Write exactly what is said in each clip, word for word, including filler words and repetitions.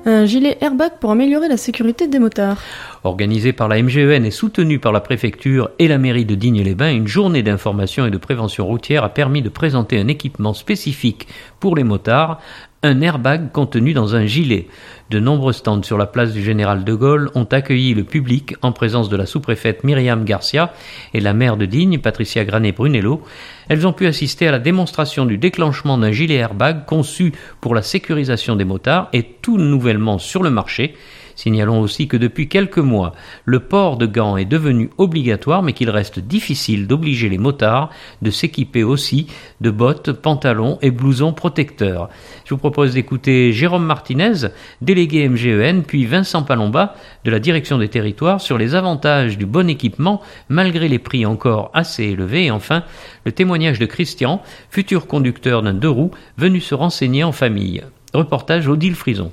Un gilet airbag pour améliorer la sécurité des motards. Organisée par la M G E N et soutenue par la préfecture et la mairie de Digne-les-Bains, une journée d'information et de prévention routière a permis de présenter un équipement spécifique pour les motards, un airbag contenu dans un gilet. De nombreux stands sur la place du Général de Gaulle ont accueilli le public en présence de la sous-préfète Myriam Garcia et la maire de Digne, Patricia Granet-Brunello. Elles ont pu assister à la démonstration du déclenchement d'un gilet airbag conçu pour la sécurisation des motards et tout nouvellement sur le marché. Signalons aussi que depuis quelques mois, le port de gants est devenu obligatoire, mais qu'il reste difficile d'obliger les motards de s'équiper aussi de bottes, pantalons et blousons protecteurs. Je vous propose d'écouter Jérôme Martinez, délégué M G E N, puis Vincent Palomba de la Direction des Territoires sur les avantages du bon équipement malgré les prix encore assez élevés. Et enfin, le témoignage de Christian, futur conducteur d'un deux roues, venu se renseigner en famille. Reportage Odile Frison.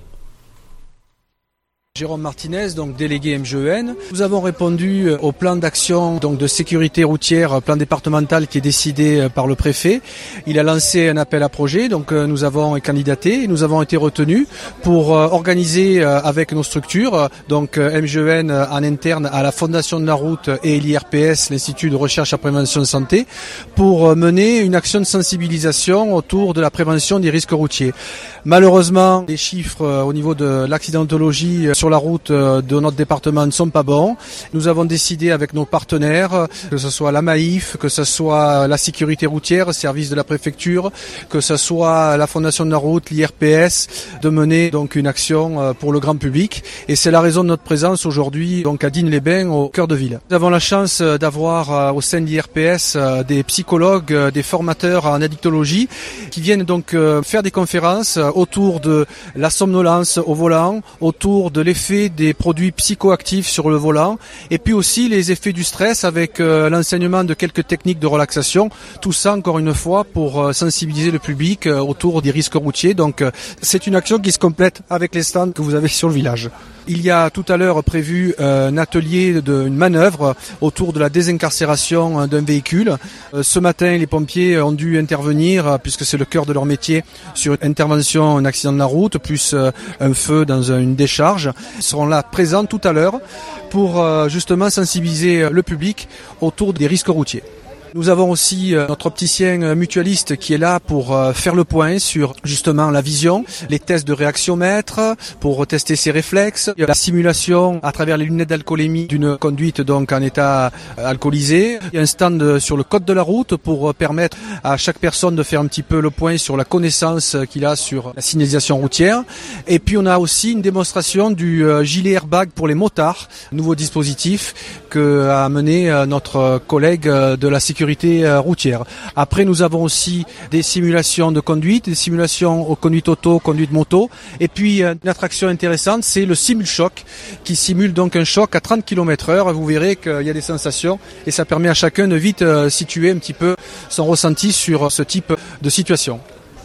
Jérôme Martinez, donc délégué M G E N. Nous avons répondu au plan d'action donc de sécurité routière, plan départemental qui est décidé par le préfet. Il a lancé un appel à projet, donc nous avons candidaté et nous avons été retenus pour organiser avec nos structures, donc M G E N en interne à la Fondation de la route et l'I R P S, l'Institut de recherche et prévention de santé, pour mener une action de sensibilisation autour de la prévention des risques routiers. Malheureusement, les chiffres au niveau de l'accidentologie sur la route de notre département ne sont pas bons. Nous avons décidé avec nos partenaires, que ce soit la Maïf, que ce soit la sécurité routière, service de la préfecture, que ce soit la Fondation de la route, l'I R P S, de mener donc une action pour le grand public. Et c'est la raison de notre présence aujourd'hui donc à Digne-les-Bains, au cœur de ville. Nous avons la chance d'avoir au sein de l'I R P S des psychologues, des formateurs en addictologie qui viennent donc faire des conférences autour de la somnolence au volant, autour de l'effet des produits psychoactifs sur le volant et puis aussi les effets du stress avec euh, l'enseignement de quelques techniques de relaxation. Tout ça encore une fois pour euh, sensibiliser le public euh, autour des risques routiers. Donc euh, c'est une action qui se complète avec les stands que vous avez sur le village. Il y a tout à l'heure prévu euh, un atelier, de, une manœuvre autour de la désincarcération euh, d'un véhicule. Euh, ce matin, les pompiers ont dû intervenir, euh, puisque c'est le cœur de leur métier, sur une intervention, un accident de la route, plus euh, un feu dans une décharge. Ils seront là présents tout à l'heure pour euh, justement sensibiliser le public autour des risques routiers. Nous avons aussi notre opticien mutualiste qui est là pour faire le point sur justement la vision, les tests de réaxiomètre, pour tester ses réflexes, la simulation à travers les lunettes d'alcoolémie d'une conduite donc en état alcoolisé. Il y a un stand sur le code de la route pour permettre à chaque personne de faire un petit peu le point sur la connaissance qu'il a sur la signalisation routière. Et puis on a aussi une démonstration du gilet airbag pour les motards, nouveau dispositif que a mené notre collègue de la sécurité routière. Après, nous avons aussi des simulations de conduite, des simulations aux conduites auto, conduite moto. Et puis, une attraction intéressante, c'est le simul-choc, qui simule donc un choc à trente kilomètres heure. Vous verrez qu'il y a des sensations et ça permet à chacun de vite situer un petit peu son ressenti sur ce type de situation.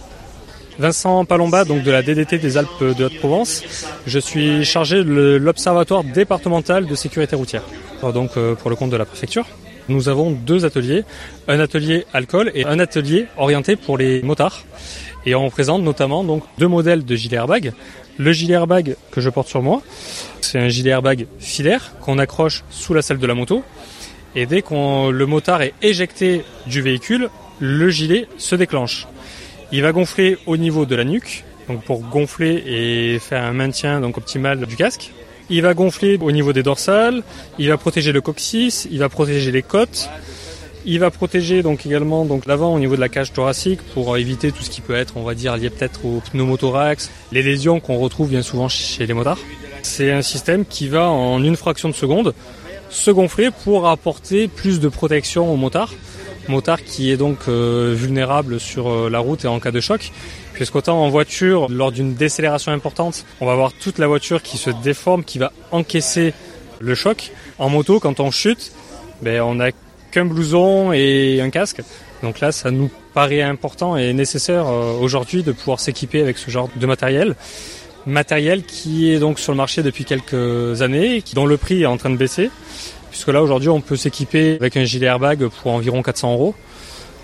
Vincent Palomba, donc de la D D T des Alpes de Haute-Provence. Je suis chargé de l'Observatoire départemental de sécurité routière, donc pour le compte de la préfecture. Nous avons deux ateliers, un atelier alcool et un atelier orienté pour les motards. Et on présente notamment donc deux modèles de gilet airbag. Le gilet airbag que je porte sur moi, c'est un gilet airbag filaire qu'on accroche sous la selle de la moto. Et dès que le motard est éjecté du véhicule, le gilet se déclenche. Il va gonfler au niveau de la nuque, donc pour gonfler et faire un maintien donc optimal du casque. Il va gonfler au niveau des dorsales, il va protéger le coccyx, il va protéger les côtes, il va protéger donc également donc l'avant au niveau de la cage thoracique pour éviter tout ce qui peut être, on va dire, lié peut-être au pneumothorax, les lésions qu'on retrouve bien souvent chez les motards. C'est un système qui va en une fraction de seconde se gonfler pour apporter plus de protection au motard. Motard qui est donc euh, vulnérable sur euh, la route et en cas de choc. Puisqu'autant en voiture, lors d'une décélération importante, on va avoir toute la voiture qui se déforme, qui va encaisser le choc. En moto, quand on chute, ben, on n'a qu'un blouson et un casque. Donc là, ça nous paraît important et nécessaire euh, aujourd'hui de pouvoir s'équiper avec ce genre de matériel. Matériel qui est donc sur le marché depuis quelques années, dont le prix est en train de baisser. Puisque là, aujourd'hui, on peut s'équiper avec un gilet airbag pour environ quatre cents euros.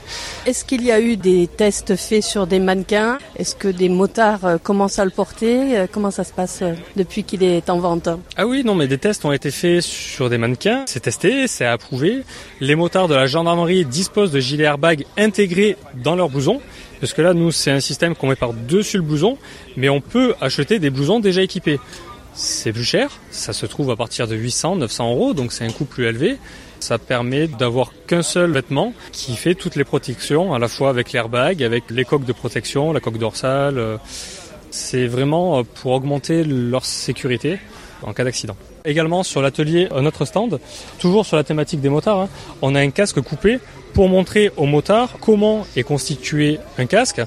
Est-ce qu'il y a eu des tests faits sur des mannequins? Est-ce que des motards euh, commencent à le porter? euh, Comment ça se passe euh, depuis qu'il est en vente? Ah oui, non, mais des tests ont été faits sur des mannequins. C'est testé, c'est approuvé. Les motards de la gendarmerie disposent de gilets airbag intégrés dans leur blouson. Parce que là, nous, c'est un système qu'on met par-dessus le blouson, mais on peut acheter des blousons déjà équipés. C'est plus cher, ça se trouve à partir de huit cents, neuf cents euros, donc c'est un coût plus élevé. Ça permet d'avoir qu'un seul vêtement qui fait toutes les protections, à la fois avec l'airbag, avec les coques de protection, la coque dorsale. C'est vraiment pour augmenter leur sécurité en cas d'accident. Également sur l'atelier, notre stand, toujours sur la thématique des motards, hein, on a un casque coupé pour montrer aux motards comment est constitué un casque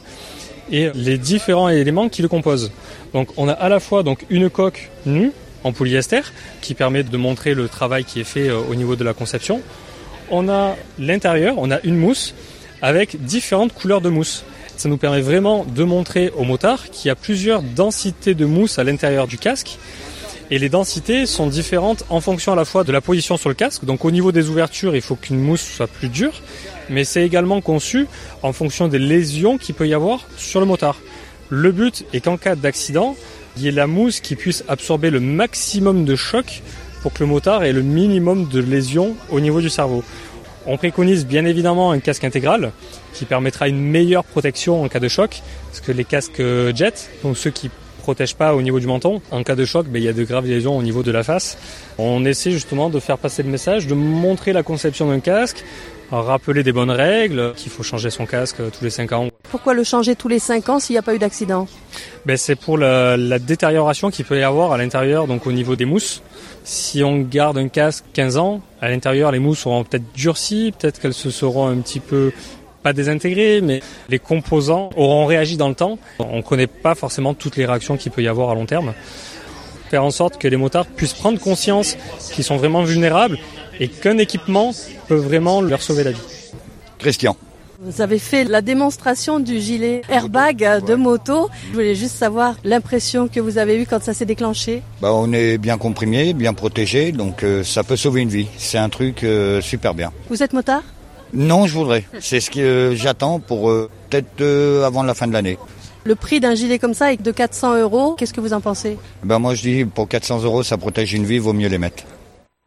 et les différents éléments qui le composent. Donc on a à la fois donc une coque nue en polyester qui permet de montrer le travail qui est fait au niveau de la conception. On a l'intérieur, on a une mousse avec différentes couleurs de mousse. Ça nous permet vraiment de montrer aux motards qu'il y a plusieurs densités de mousse à l'intérieur du casque. Et les densités sont différentes en fonction à la fois de la position sur le casque. Donc au niveau des ouvertures, il faut qu'une mousse soit plus dure. Mais c'est également conçu en fonction des lésions qu'il peut y avoir sur le motard. Le but est qu'en cas d'accident, il y ait la mousse qui puisse absorber le maximum de choc pour que le motard ait le minimum de lésions au niveau du cerveau. On préconise bien évidemment un casque intégral qui permettra une meilleure protection en cas de choc, parce que les casques jet, donc ceux qui protègent pas au niveau du menton, en cas de choc, ben, il y a de graves lésions au niveau de la face. On essaie justement de faire passer le message, de montrer la conception d'un casque, rappeler des bonnes règles, qu'il faut changer son casque tous les cinq ans. Pourquoi le changer tous les cinq ans s'il n'y a pas eu d'accident? Ben, c'est pour la, la détérioration qu'il peut y avoir à l'intérieur, donc au niveau des mousses. Si on garde un casque quinze ans, à l'intérieur les mousses seront peut-être durcies, peut-être qu'elles se seront un petit peu, pas désintégrées, mais les composants auront réagi dans le temps. On ne connaît pas forcément toutes les réactions qu'il peut y avoir à long terme. Faire en sorte que les motards puissent prendre conscience qu'ils sont vraiment vulnérables et qu'un équipement peut vraiment leur sauver la vie. Christian. Vous avez fait la démonstration du gilet airbag de moto. Je voulais juste savoir l'impression que vous avez eue quand ça s'est déclenché. Bah, on est bien comprimé, bien protégé, donc euh, ça peut sauver une vie. C'est un truc euh, super bien. Vous êtes motard? Non, je voudrais. C'est ce que euh, j'attends pour euh, peut-être euh, avant la fin de l'année. Le prix d'un gilet comme ça est de quatre cents euros. Qu'est-ce que vous en pensez? Ben moi je dis pour quatre cents euros, ça protège une vie, vaut mieux les mettre.